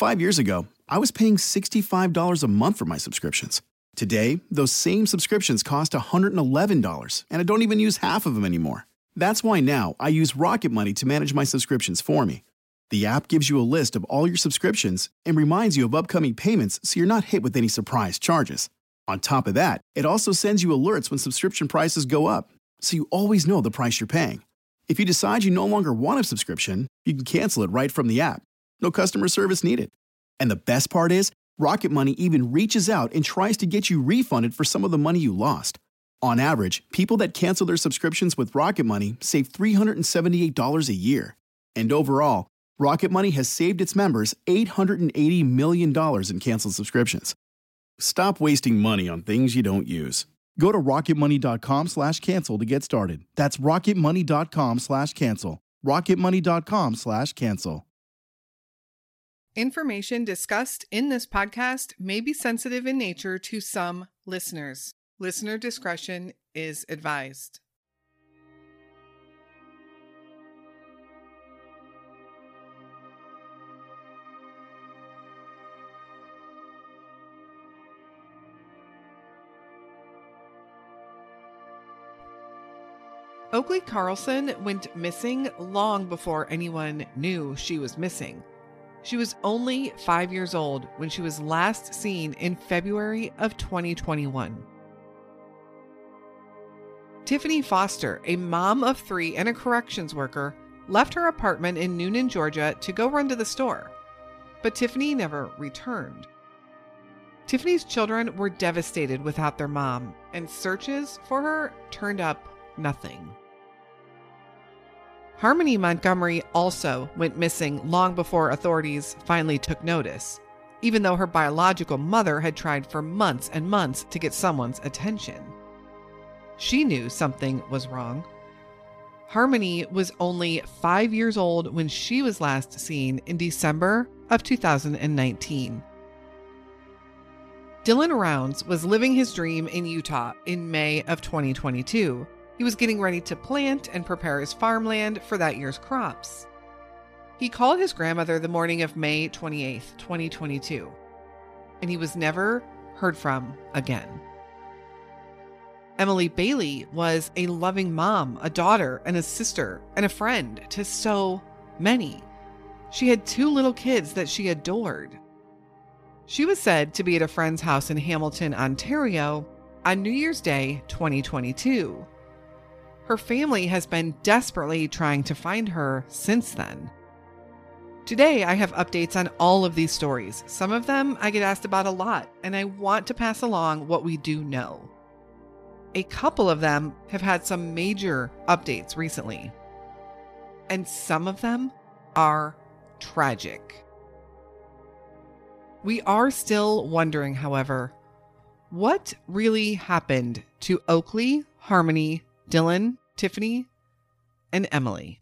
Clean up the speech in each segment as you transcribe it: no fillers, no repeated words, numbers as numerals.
5 years ago, I was paying $65 a month for my subscriptions. Today, those same subscriptions cost $111, and I don't even use half of them anymore. That's why now I use Rocket Money to manage my subscriptions for me. The app gives you a list of all your subscriptions and reminds you of upcoming payments so you're not hit with any surprise charges. On top of that, it also sends you alerts when subscription prices go up, so you always know the price you're paying. If you decide you no longer want a subscription, you can cancel it right from the app. No customer service needed. And the best part is, Rocket Money even reaches out and tries to get you refunded for some of the money you lost. On average, people that cancel their subscriptions with Rocket Money save $378 a year. And overall, Rocket Money has saved its members $880 million in canceled subscriptions. Stop wasting money on things you don't use. Go to rocketmoney.com/cancel to get started. That's rocketmoney.com/cancel. rocketmoney.com/cancel. Information discussed in this podcast may be sensitive in nature to some listeners. Listener discretion is advised. Oakley Carlson went missing long before anyone knew she was missing. She was only 5 years old when she was last seen in February of 2021. Tiffany Foster, a mom of 3 and a corrections worker, left her apartment in Newnan, Georgia to go run to the store. But Tiffany never returned. Tiffany's children were devastated without their mom, and searches for her turned up nothing. Harmony Montgomery also went missing long before authorities finally took notice, even though her biological mother had tried for months and months to get someone's attention. She knew something was wrong. Harmony was only 5 years old when she was last seen in December of 2019. Dylan Rounds was living his dream in Utah in May of 2022. He was getting ready to plant and prepare his farmland for that year's crops. He called his grandmother the morning of May 28th, 2022, and he was never heard from again. Emily Bailey was a loving mom, a daughter, and a sister, and a friend to so many. She had 2 little kids that she adored. She was said to be at a friend's house in Hamilton, Ontario on New Year's Day, 2022. Her family has been desperately trying to find her since then. Today, I have updates on all of these stories. Some of them I get asked about a lot, and I want to pass along what we do know. A couple of them have had some major updates recently, and some of them are tragic. We are still wondering, however, what really happened to Oakley, Harmony, Dylan, Tiffany, and Emily.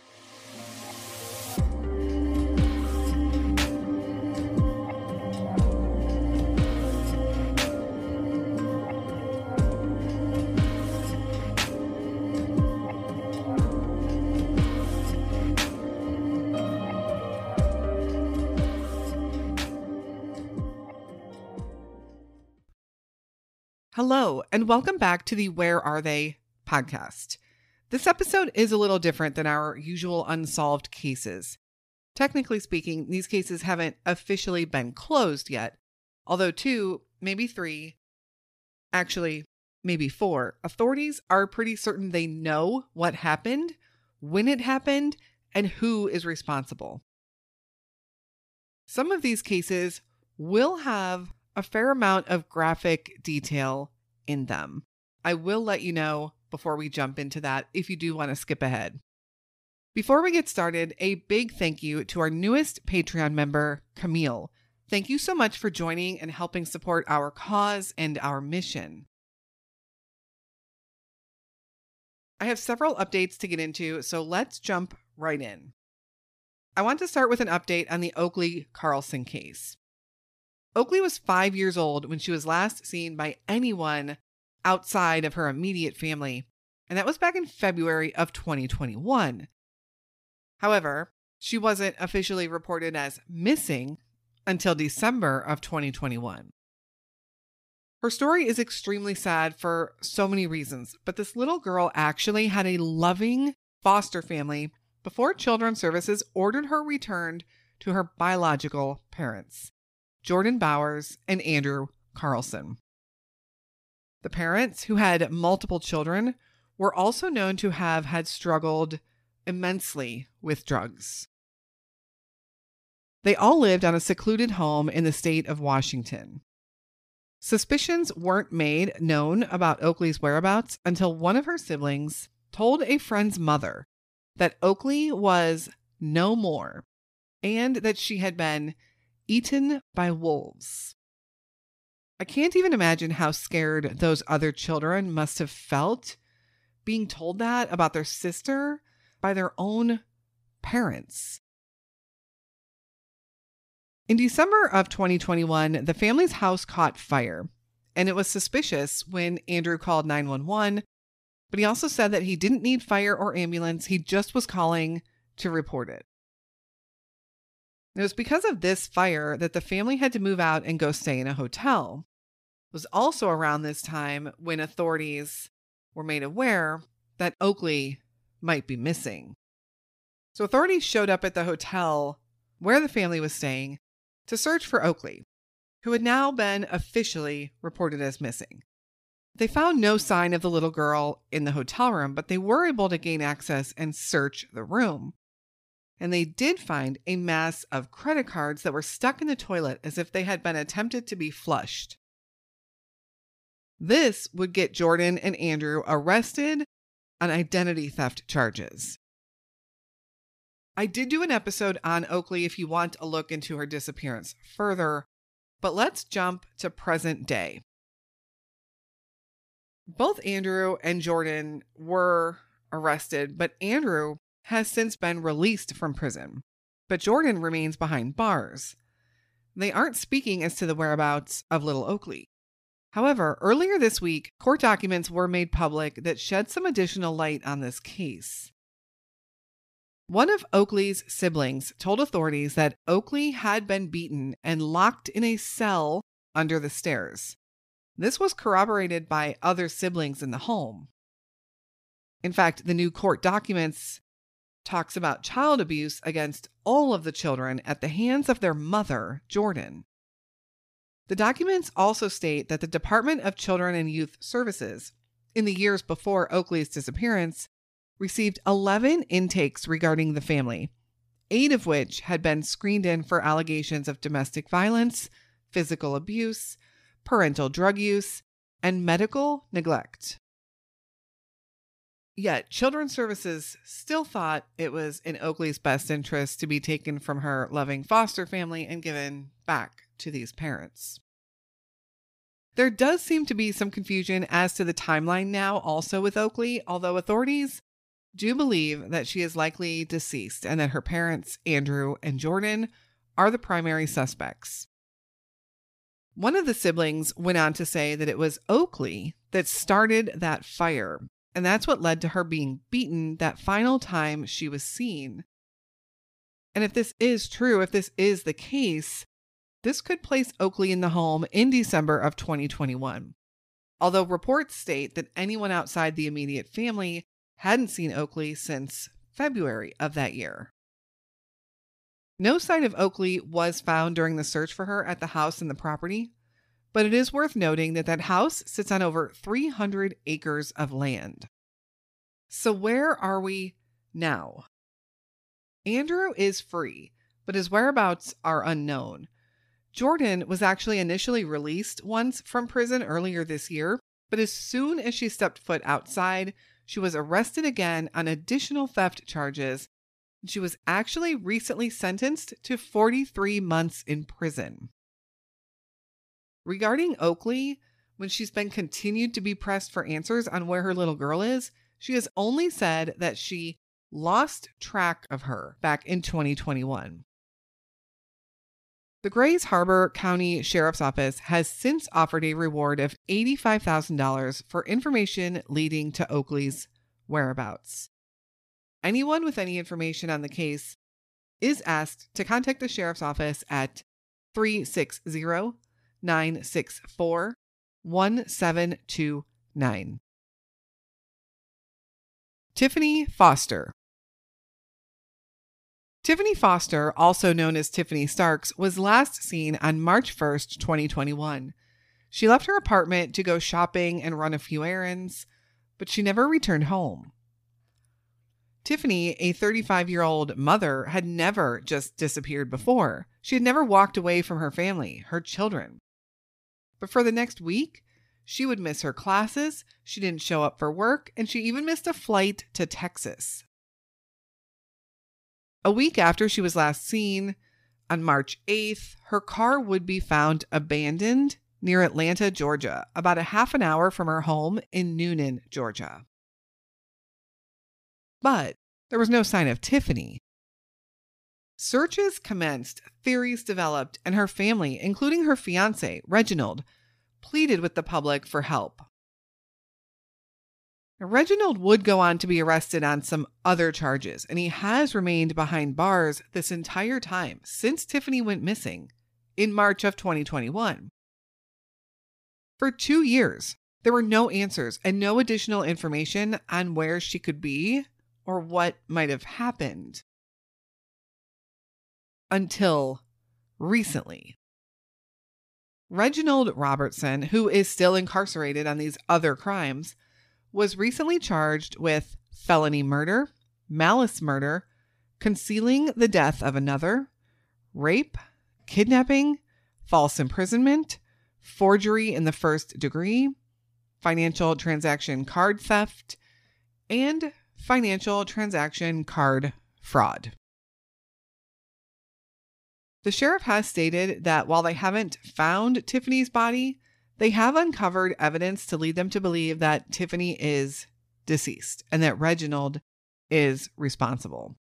Hello, and welcome back to the Where Are They podcast. This episode is a little different than our usual unsolved cases. Technically speaking, these cases haven't officially been closed yet, although 2, maybe 3, actually maybe 4, authorities are pretty certain they know what happened, when it happened, and who is responsible. Some of these cases will have a fair amount of graphic detail in them. I will let you know before we jump into that if you do want to skip ahead. Before we get started, a big thank you to our newest Patreon member, Camille. Thank you so much for joining and helping support our cause and our mission. I have several updates to get into, so let's jump right in. I want to start with an update on the Oakley Carlson case. Oakley was 5 years old when she was last seen by anyone outside of her immediate family, and that was back in February of 2021. However, she wasn't officially reported as missing until December of 2021. Her story is extremely sad for so many reasons, but this little girl actually had a loving foster family before Children's Services ordered her returned to her biological parents, Jordan Bowers and Andrew Carlson. The parents, who had multiple children, were also known to have had struggled immensely with drugs. They all lived on a secluded home in the state of Washington. Suspicions weren't made known about Oakley's whereabouts until one of her siblings told a friend's mother that Oakley was no more and that she had been eaten by wolves. I can't even imagine how scared those other children must have felt being told that about their sister by their own parents. In December of 2021, the family's house caught fire, and it was suspicious when Andrew called 911, but he also said that he didn't need fire or ambulance, he just was calling to report it. It was because of this fire that the family had to move out and go stay in a hotel. It was also around this time when authorities were made aware that Oakley might be missing. So authorities showed up at the hotel where the family was staying to search for Oakley, who had now been officially reported as missing. They found no sign of the little girl in the hotel room, but they were able to gain access and search the room. And they did find a mass of credit cards that were stuck in the toilet as if they had been attempted to be flushed. This would get Jordan and Andrew arrested on identity theft charges. I did do an episode on Oakley if you want a look into her disappearance further, but let's jump to present day. Both Andrew and Jordan were arrested, but Andrew has since been released from prison, but Jordan remains behind bars. They aren't speaking as to the whereabouts of little Oakley. However, earlier this week, court documents were made public that shed some additional light on this case. One of Oakley's siblings told authorities that Oakley had been beaten and locked in a cell under the stairs. This was corroborated by other siblings in the home. In fact, the new court documents talks about child abuse against all of the children at the hands of their mother, Jordan. The documents also state that the Department of Children and Youth Services, in the years before Oakley's disappearance, received 11 intakes regarding the family, 8 of which had been screened in for allegations of domestic violence, physical abuse, parental drug use, and medical neglect. Yet, Children's Services still thought it was in Oakley's best interest to be taken from her loving foster family and given back to these parents. There does seem to be some confusion as to the timeline now also with Oakley, although authorities do believe that she is likely deceased and that her parents, Andrew and Jordan, are the primary suspects. One of the siblings went on to say that it was Oakley that started that fire, and that's what led to her being beaten that final time she was seen. And if this is true, if this is the case, this could place Oakley in the home in December of 2021. Although reports state that anyone outside the immediate family hadn't seen Oakley since February of that year. No sign of Oakley was found during the search for her at the house and the property, but it is worth noting that that house sits on over 300 acres of land. So where are we now? Andrew is free, but his whereabouts are unknown. Jordan was actually initially released once from prison earlier this year, but as soon as she stepped foot outside, she was arrested again on additional theft charges. She was actually recently sentenced to 43 months in prison. Regarding Oakley, when she's been continued to be pressed for answers on where her little girl is, she has only said that she lost track of her back in 2021. The Grays Harbor County Sheriff's Office has since offered a reward of $85,000 for information leading to Oakley's whereabouts. Anyone with any information on the case is asked to contact the Sheriff's Office at 360-964-1729. Tiffany Foster. Tiffany Foster, also known as Tiffany Starks, was last seen on March 1st, 2021. She left her apartment to go shopping and run a few errands, but she never returned home. Tiffany, a 35-year-old mother, had never just disappeared before. She had never walked away from her family, her children. But for the next week, she would miss her classes, she didn't show up for work, and she even missed a flight to Texas. A week after she was last seen, on March 8th, her car would be found abandoned near Atlanta, Georgia, about a half an hour from her home in Newnan, Georgia. But there was no sign of Tiffany. Searches commenced, theories developed, and her family, including her fiancé, Reginald, pleaded with the public for help. Now, Reginald would go on to be arrested on some other charges, and he has remained behind bars this entire time since Tiffany went missing in March of 2021. For 2 years, there were no answers and no additional information on where she could be or what might have happened. Until recently. Reginald Robertson, who is still incarcerated on these other crimes, was recently charged with felony murder, malice murder, concealing the death of another, rape, kidnapping, false imprisonment, forgery in the first degree, financial transaction card theft, and financial transaction card fraud. The sheriff has stated that while they haven't found Tiffany's body, they have uncovered evidence to lead them to believe that Tiffany is deceased and that Reginald is responsible.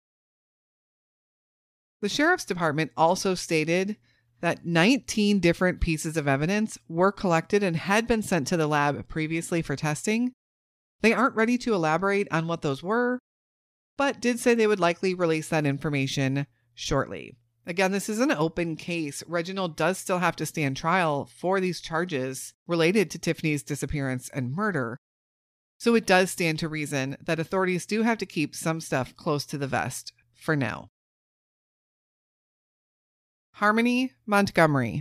The sheriff's department also stated that 19 different pieces of evidence were collected and had been sent to the lab previously for testing. They aren't ready to elaborate on what those were, but did say they would likely release that information shortly. Again, this is an open case. Reginald does still have to stand trial for these charges related to Tiffany's disappearance and murder. So it does stand to reason that authorities do have to keep some stuff close to the vest for now. Harmony Montgomery.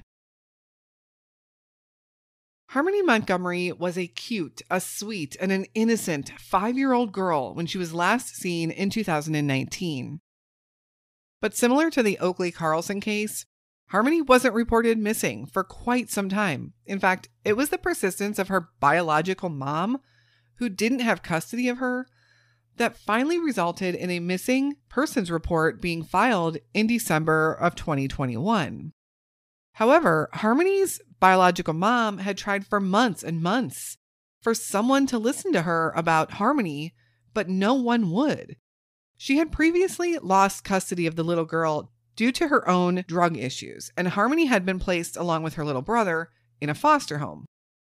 Harmony Montgomery was a cute, a sweet, and an innocent 5-year-old girl when she was last seen in 2019. But similar to the Oakley Carlson case, Harmony wasn't reported missing for quite some time. In fact, it was the persistence of her biological mom, who didn't have custody of her, that finally resulted in a missing persons report being filed in December of 2021. However, Harmony's biological mom had tried for months and months for someone to listen to her about Harmony, but no one would. She had previously lost custody of the little girl due to her own drug issues, and Harmony had been placed along with her little brother in a foster home.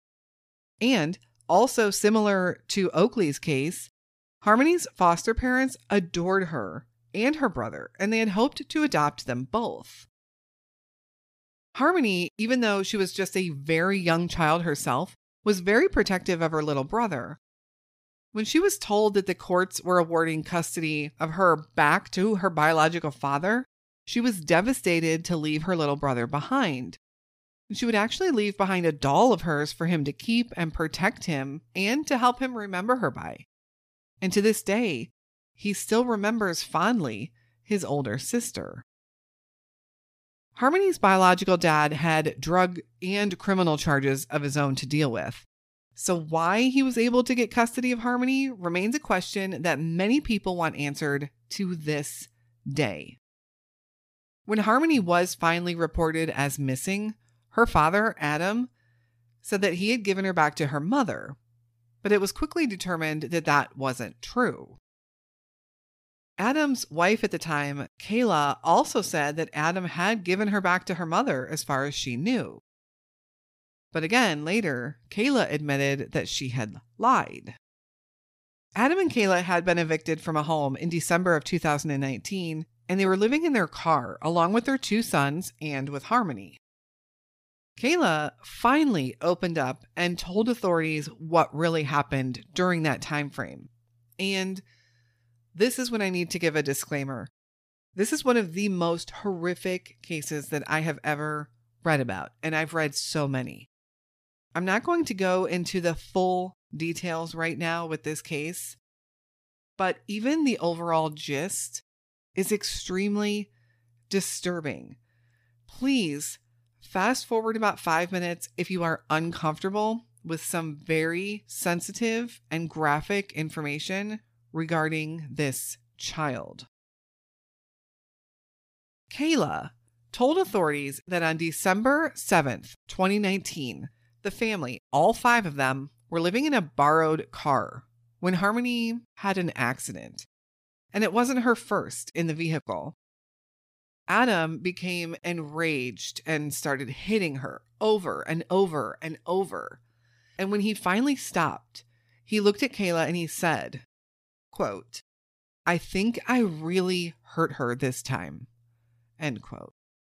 And also similar to Oakley's case, Harmony's foster parents adored her and her brother, and they had hoped to adopt them both. Harmony, even though she was just a very young child herself, was very protective of her little brother. When she was told that the courts were awarding custody of her back to her biological father, she was devastated to leave her little brother behind. She would actually leave behind a doll of hers for him to keep and protect him and to help him remember her by. And to this day, he still remembers fondly his older sister. Harmony's biological dad had drug and criminal charges of his own to deal with. So why he was able to get custody of Harmony remains a question that many people want answered to this day. When Harmony was finally reported as missing, her father, Adam, said that he had given her back to her mother, but it was quickly determined that that wasn't true. Adam's wife at the time, Kayla, also said that Adam had given her back to her mother as far as she knew. But again, later, Kayla admitted that she had lied. Adam and Kayla had been evicted from a home in December of 2019, and they were living in their car along with their 2 sons and with Harmony. Kayla finally opened up and told authorities what really happened during that time frame. And this is when I need to give a disclaimer. This is one of the most horrific cases that I have ever read about, and I've read so many. I'm not going to go into the full details right now with this case, but even the overall gist is extremely disturbing. Please fast forward about 5 minutes if you are uncomfortable with some very sensitive and graphic information regarding this child. Kayla told authorities that on December 7th, 2019, the family, all 5 of them, were living in a borrowed car when Harmony had an accident. And it wasn't her first in the vehicle. Adam became enraged and started hitting her over and over and over. And when he finally stopped, he looked at Kayla and he said, quote, "I think I really hurt her this time." End quote.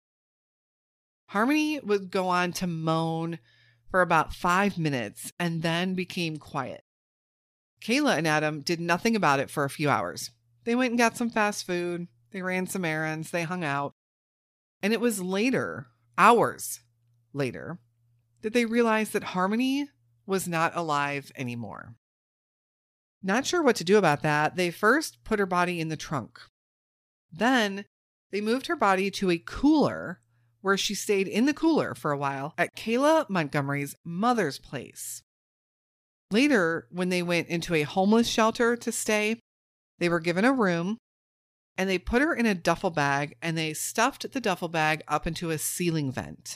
Harmony would go on to moan for about 5 minutes and then became quiet. Kayla and Adam did nothing about it for a few hours. They went and got some fast food. They ran some errands. They hung out. And it was later, hours later, that they realized that Harmony was not alive anymore. Not sure what to do about that, they first put her body in the trunk. Then they moved her body to a cooler where she stayed in the cooler for a while at Kayla Montgomery's mother's place. Later, when they went into a homeless shelter to stay, they were given a room and they put her in a duffel bag and they stuffed the duffel bag up into a ceiling vent.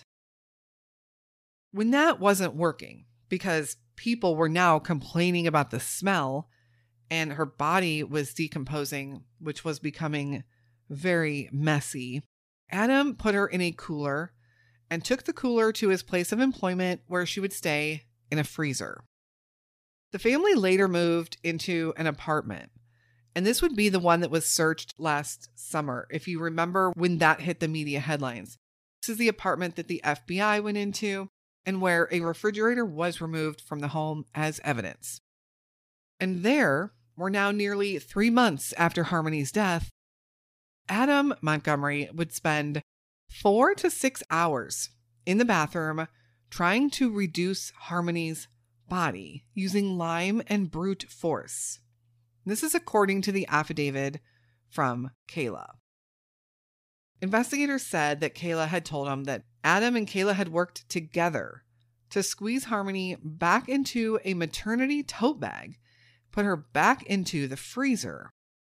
When that wasn't working, because people were now complaining about the smell and her body was decomposing, which was becoming very messy, Adam put her in a cooler and took the cooler to his place of employment where she would stay in a freezer. The family later moved into an apartment, and this would be the one that was searched last summer, if you remember when that hit the media headlines. This is the apartment that the FBI went into and where a refrigerator was removed from the home as evidence. And there, we're now nearly 3 months after Harmony's death, Adam Montgomery would spend 4 to 6 hours in the bathroom trying to reduce Harmony's body using lime and brute force. This is according to the affidavit from Kayla. Investigators said that Kayla had told him that Adam and Kayla had worked together to squeeze Harmony back into a maternity tote bag, put her back into the freezer.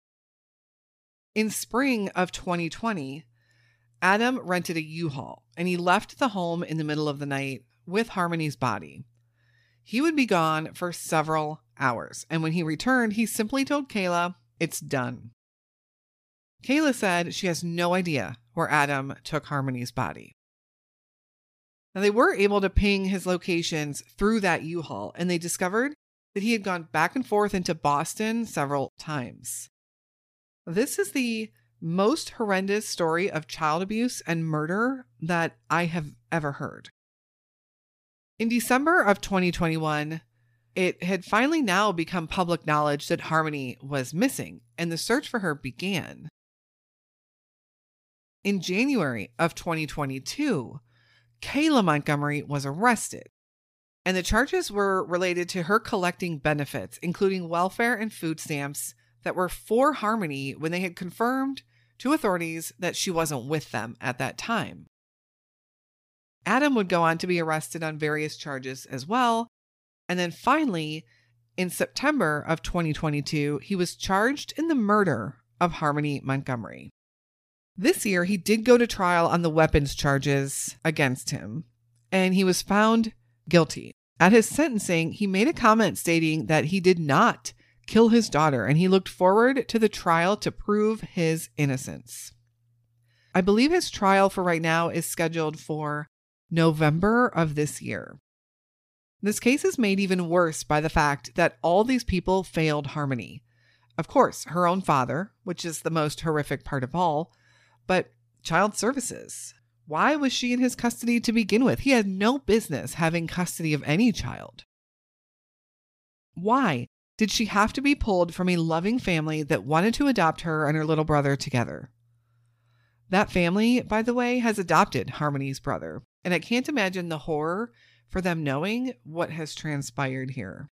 In spring of 2020, Adam rented a U-Haul and he left the home in the middle of the night with Harmony's body. He would be gone for several hours, and when he returned, he simply told Kayla, "It's done." Kayla said she has no idea where Adam took Harmony's body. Now, they were able to ping his locations through that U-Haul, and they discovered that he had gone back and forth into Boston several times. This is the most horrendous story of child abuse and murder that I have ever heard. In December of 2021, it had finally now become public knowledge that Harmony was missing, and the search for her began. In January of 2022, Kayla Montgomery was arrested, and the charges were related to her collecting benefits, including welfare and food stamps that were for Harmony when they had confirmed to authorities that she wasn't with them at that time. Adam would go on to be arrested on various charges as well. And then finally, in September of 2022, he was charged in the murder of Harmony Montgomery. This year, he did go to trial on the weapons charges against him, and he was found guilty. At his sentencing, he made a comment stating that he did not kill his daughter, and he looked forward to the trial to prove his innocence. I believe his trial for right now is scheduled for November of this year. This case is made even worse by the fact that all these people failed Harmony. Of course, her own father, which is the most horrific part of all, but child services. Why was she in his custody to begin with? He had no business having custody of any child. Why did she have to be pulled from a loving family that wanted to adopt her and her little brother together? That family, by the way, has adopted Harmony's brother, and I can't imagine the horror for them knowing what has transpired here.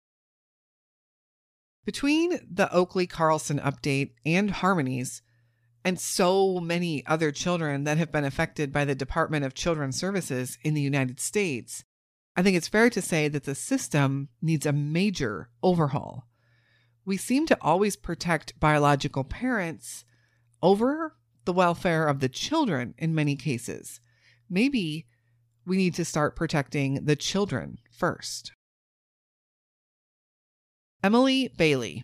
Between the Oakley Carlson update and Harmony's, and so many other children that have been affected by the Department of Children's Services in the United States, I think it's fair to say that the system needs a major overhaul. We seem to always protect biological parents over the welfare of the children in many cases. Maybe we need to start protecting the children first. Emily Bailey.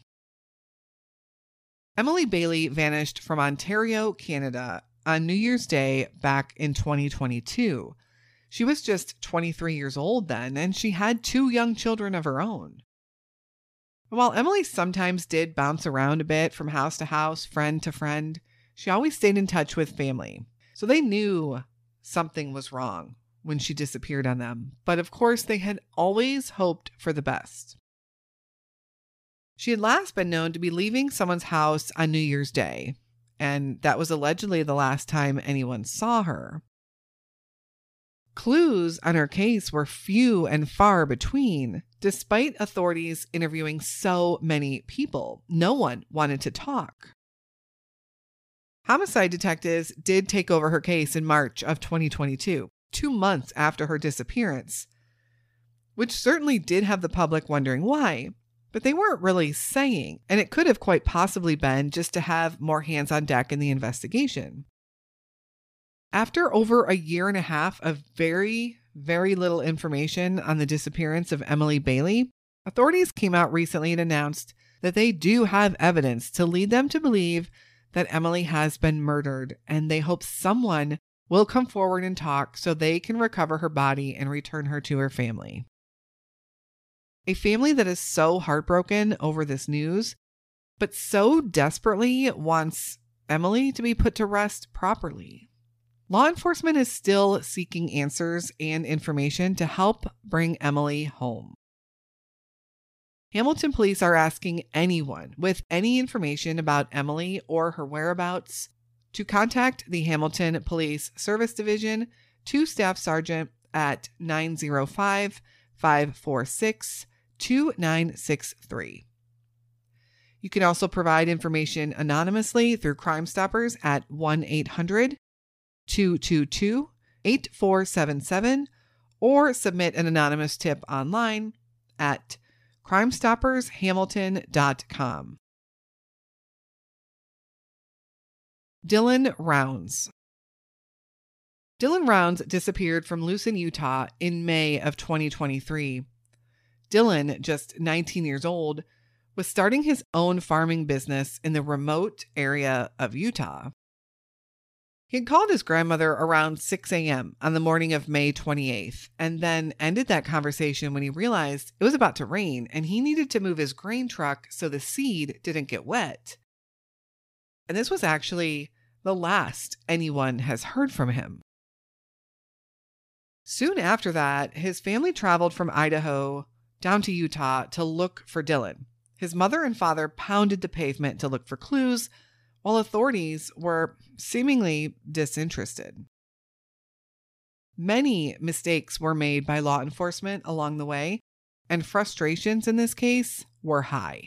Emily Bailey vanished from Ontario, Canada on New Year's Day back in 2022. She was just 23 years old then, and she had 2 young children of her own. While Emily sometimes did bounce around a bit from house to house, friend to friend, she always stayed in touch with family. So they knew something was wrong when she disappeared on them. But of course, they had always hoped for the best. She had last been known to be leaving someone's house on New Year's Day, and that was allegedly the last time anyone saw her. Clues on her case were few and far between. Despite authorities interviewing so many people, no one wanted to talk. Homicide detectives did take over her case in March of 2022, 2 months after her disappearance, which certainly did have the public wondering why. But they weren't really saying, and it could have quite possibly been just to have more hands on deck in the investigation. After over a year and a half of very, very little information on the disappearance of Emily Bailey, authorities came out recently and announced that they do have evidence to lead them to believe that Emily has been murdered, and they hope someone will come forward and talk so they can recover her body and return her to her family. A family that is so heartbroken over this news, but so desperately wants Emily to be put to rest properly. Law enforcement is still seeking answers and information to help bring Emily home. Hamilton police are asking anyone with any information about Emily or her whereabouts to contact the Hamilton Police Service Division to Staff Sergeant at 905-546-2963. You can also provide information anonymously through Crime Stoppers at 1-800-222-8477 or submit an anonymous tip online at crimestoppershamilton.com. Dylan Rounds. Dylan Rounds disappeared from Lucin, Utah in May of 2023. Dylan, just 19 years old, was starting his own farming business in the remote area of Utah. He had called his grandmother around 6 a.m. on the morning of May 28th, and then ended that conversation when he realized it was about to rain and he needed to move his grain truck so the seed didn't get wet. And this was actually the last anyone has heard from him. Soon after that, his family traveled from Idaho down to Utah to look for Dylan. His mother and father pounded the pavement to look for clues, while authorities were seemingly disinterested. Many mistakes were made by law enforcement along the way, and frustrations in this case were high.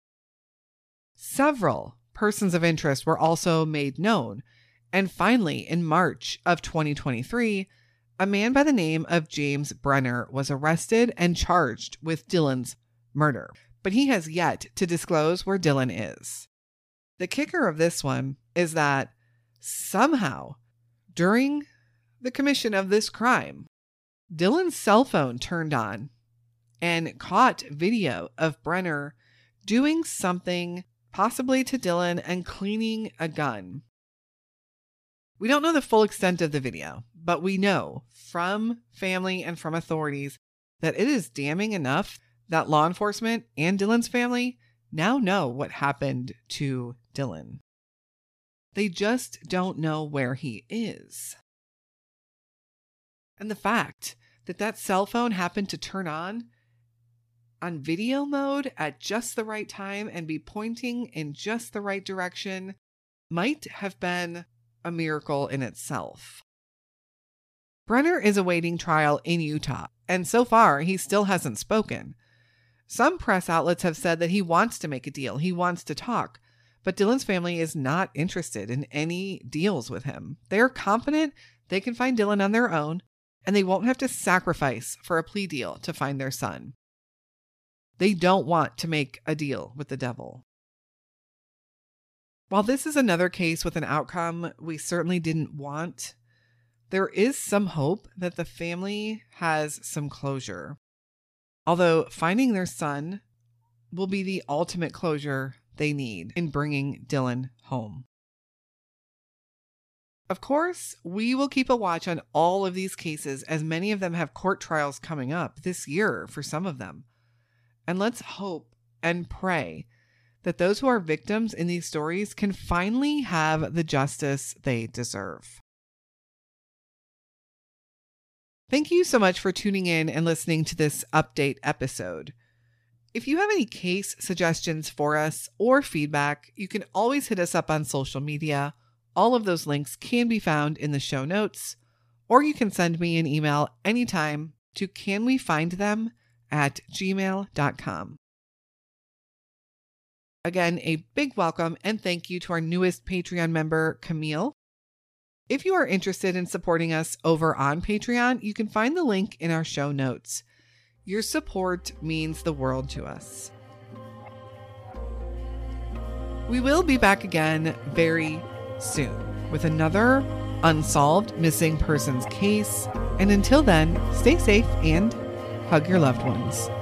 Several persons of interest were also made known, and finally, in March of 2023, a man by the name of James Brenner was arrested and charged with Dylan's murder, but he has yet to disclose where Dylan is. The kicker of this one is that somehow, during the commission of this crime, Dylan's cell phone turned on and caught video of Brenner doing something possibly to Dylan and cleaning a gun. We don't know the full extent of the video, but we know from family and from authorities that it is damning enough that law enforcement and Dylan's family now know what happened to Dylan. They just don't know where he is. And the fact that that cell phone happened to turn on video mode at just the right time and be pointing in just the right direction might have been a miracle in itself. Brenner is awaiting trial in Utah, and so far he still hasn't spoken. Some press outlets have said that he wants to make a deal, he wants to talk, but Dylan's family is not interested in any deals with him. They're confident they can find Dylan on their own, and they won't have to sacrifice for a plea deal to find their son. They don't want to make a deal with the devil. While this is another case with an outcome we certainly didn't want, there is some hope that the family has some closure. Although finding their son will be the ultimate closure they need in bringing Dylan home. Of course, we will keep a watch on all of these cases, as many of them have court trials coming up this year for some of them. And let's hope and pray that those who are victims in these stories can finally have the justice they deserve. Thank you so much for tuning in and listening to this update episode. If you have any case suggestions for us or feedback, you can always hit us up on social media. All of those links can be found in the show notes, or you can send me an email anytime to canwefindthem@gmail.com. Again, a big welcome and thank you to our newest Patreon member, Camille. If you are interested in supporting us over on Patreon, you can find the link in our show notes. Your support means the world to us. We will be back again very soon with another unsolved missing persons case. And until then, stay safe and hug your loved ones.